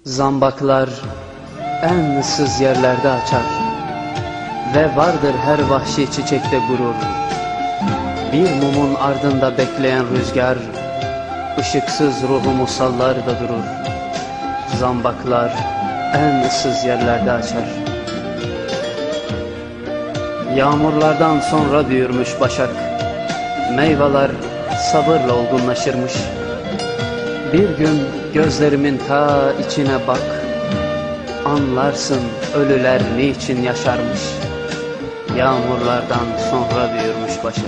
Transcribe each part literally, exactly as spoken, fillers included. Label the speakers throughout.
Speaker 1: Zambaklar en ıssız yerlerde açar ve vardır her vahşi çiçekte gurur. Bir mumun ardında bekleyen rüzgar, ışıksız ruhumu sallar da durur. Zambaklar en ıssız yerlerde açar. Yağmurlardan sonra büyürmüş başak, meyveler sabırla olgunlaşırmış. Bir gün gözlerimin ta içine bak, anlarsın ölüler niçin yaşarmış. Yağmurlardan sonra büyürmüş başak.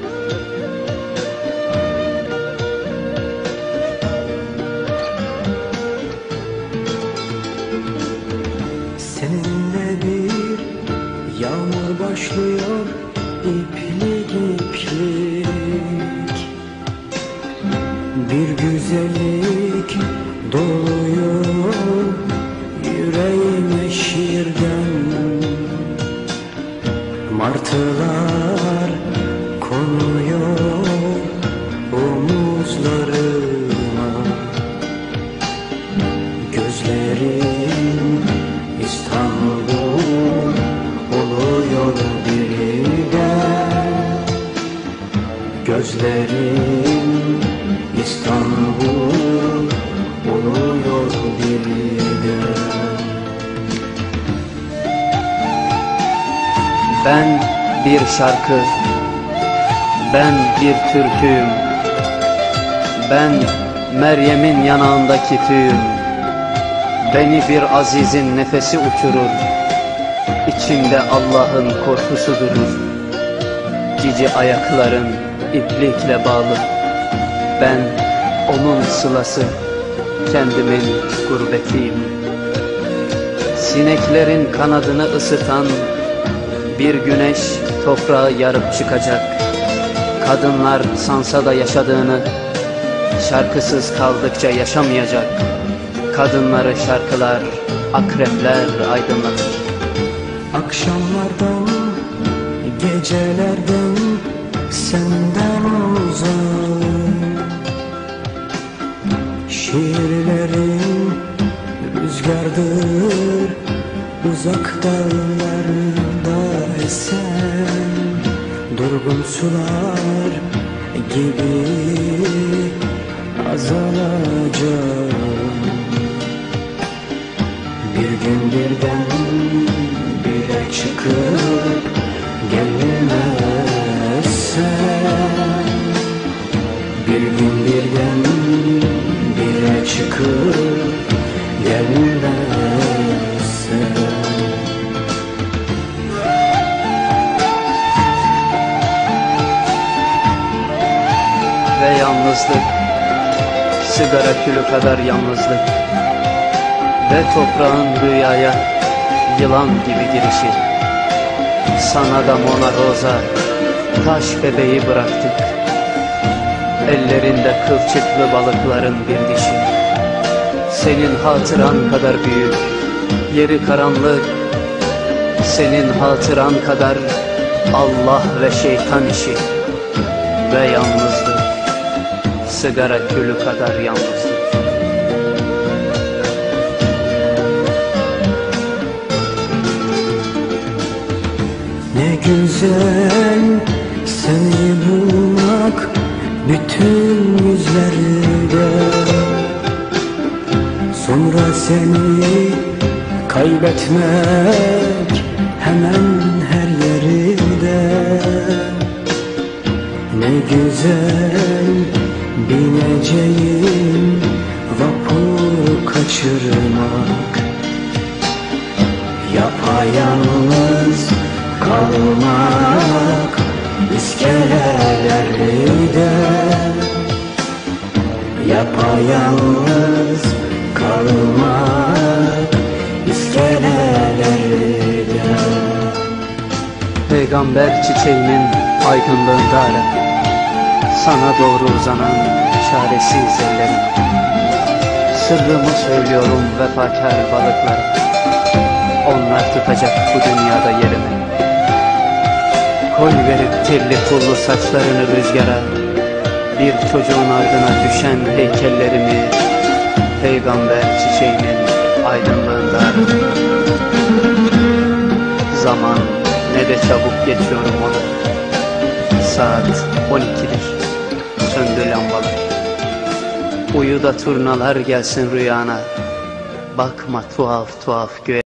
Speaker 2: Seninle bir yağmur başlıyor, iplik iplik. Bir güzellik doluyor yüreğime şiirden. Martılar konuyor omuzlarıma. Gözlerim İstanbul oluyor birden. Gözlerim İstanbul oluyor birden.
Speaker 1: Ben bir şarkı, ben bir türküyüm. Ben Meryem'in yanağındaki tüyüm. Beni bir azizin nefesi uçurur. İçimde Allah'ın korkusu durur. Cici ayaklarım iplikle bağlı. Ben onun sılası, kendimin gurbetiyim. Sineklerin kanadını ısıtan bir güneş toprağı yarıp çıkacak. Kadınlar sansa da yaşadığını, şarkısız kaldıkça yaşamayacak. Kadınları şarkılar, akrepler aydınlatır.
Speaker 2: Akşamlardan, gecelerden senden uzak. Şiirlerin rüzgardır, uzak dağlarda esen. Durgun sular gibi azalacak. Bir gün birden bire çıkıp gelmezsen. Bir gün birden bire çıkıp gelmezsen.
Speaker 1: Ve yalnızlık, sigara külü kadar yalnızlık. Ve toprağın rüyaya yılan gibi girişi. Sana da Mona Rosa, taş bebeği bıraktık. Ellerinde kılçıklı balıkların bir dişi. Senin hatıran kadar büyük, yeri karanlık. Senin hatıran kadar Allah ve şeytan işi. Ve yalnızlık, sigara külü kadar yalnızlık.
Speaker 2: Ne güzel seni bulmak bütün yüzlerde. Sonra seni kaybetmek hemen her yerde. Ne güzel bineceğim vapur kaçırmak. Yapayalnız kalmak iskelelerde. Yapayalnız kalmak iskelelerde.
Speaker 1: Peygamber çiçeğinin aydınlığında ara, sana doğru uzanan çaresiz ellerim. Sırrımı söylüyorum vefakar balıklara, onlar tutacak bu dünyada yerimi. Koy verip tirli pullu saçlarını rüzgara, bir çocuğun ardına düşen heykellerimi Peygamber çiçeğinin aydınlığında ara. Zaman ne de çabuk geçiyor mola. Saat on ikidir, söndü lambalar. Uyu da turnalar gelsin rüyana. Bakma tuhaf tuhaf göğe.